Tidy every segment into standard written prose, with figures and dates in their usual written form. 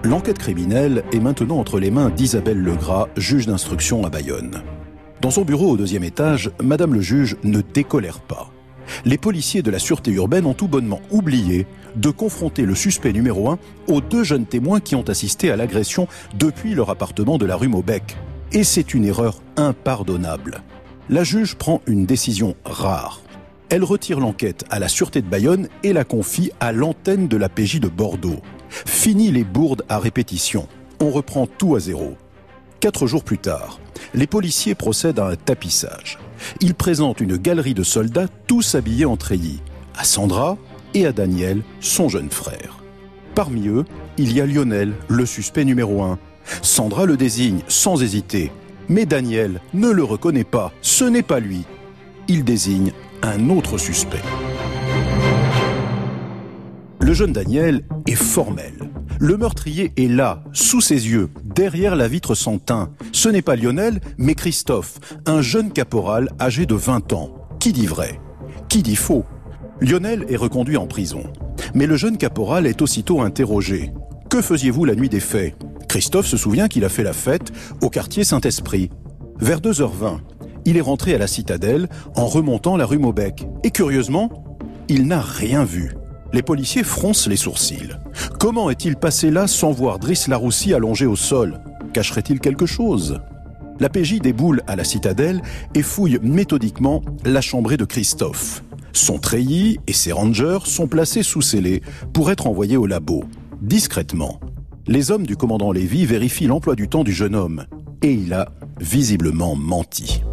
L'enquête criminelle est maintenant entre les mains d'Isabelle Legras, juge d'instruction à Bayonne. Dans son bureau au 2e étage, Madame le juge ne décolère pas. Les policiers de la sûreté urbaine ont tout bonnement oublié de confronter le suspect numéro 1 aux 2 jeunes témoins qui ont assisté à l'agression depuis leur appartement de la rue Maubec. Et c'est une erreur impardonnable. La juge prend une décision rare. Elle retire l'enquête à la sûreté de Bayonne et la confie à l'antenne de la PJ de Bordeaux. Fini les bourdes à répétition. On reprend tout à zéro. 4 jours plus tard, les policiers procèdent à un tapissage. Ils présentent une galerie de soldats tous habillés en treillis, à Sandra et à Daniel, son jeune frère. Parmi eux, il y a Lionel, le suspect numéro 1. Sandra le désigne sans hésiter. Mais Daniel ne le reconnaît pas, ce n'est pas lui. Il désigne un autre suspect. Le jeune Daniel est formel. Le meurtrier est là, sous ses yeux, derrière la vitre sans teint. Ce n'est pas Lionel, mais Christophe, un jeune caporal âgé de 20 ans. Qui dit vrai? Qui dit faux? Lionel est reconduit en prison. Mais le jeune caporal est aussitôt interrogé. Que faisiez-vous la nuit des faits? Christophe se souvient qu'il a fait la fête au quartier Saint-Esprit. Vers 2h20, il est rentré à la citadelle en remontant la rue Maubec. Et curieusement, il n'a rien vu. Les policiers froncent les sourcils. Comment est-il passé là sans voir Driss Laroussi allongé au sol? Cacherait-il quelque chose? La PJ déboule à la citadelle et fouille méthodiquement la chambrée de Christophe. Son treillis et ses rangers sont placés sous scellé pour être envoyés au labo. Discrètement, les hommes du commandant Lévy vérifient l'emploi du temps du jeune homme. Et il a visiblement menti.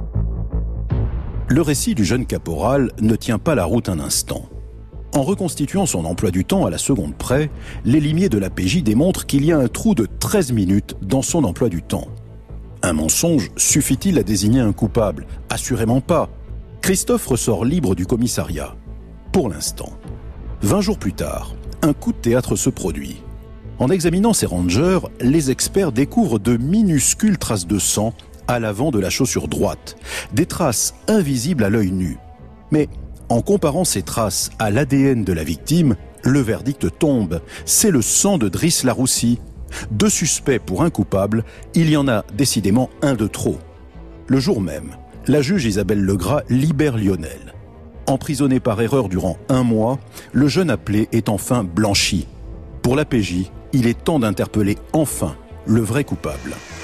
Le récit du jeune caporal ne tient pas la route un instant. En reconstituant son emploi du temps à la seconde près, les limiers de la PJ démontrent qu'il y a un trou de 13 minutes dans son emploi du temps. Un mensonge suffit-il à désigner un coupable? Assurément pas. Christophe ressort libre du commissariat. Pour l'instant. 20 jours plus tard, un coup de théâtre se produit. En examinant ces rangers, les experts découvrent de minuscules traces de sang à l'avant de la chaussure droite. Des traces invisibles à l'œil nu. Mais en comparant ces traces à l'ADN de la victime, le verdict tombe. C'est le sang de Driss Laroussi. 2 suspects pour un coupable, il y en a décidément un de trop. Le jour même, la juge Isabelle Legras libère Lionel. Emprisonné par erreur durant 1 mois, le jeune appelé est enfin blanchi. Pour la PJ, il est temps d'interpeller enfin le vrai coupable.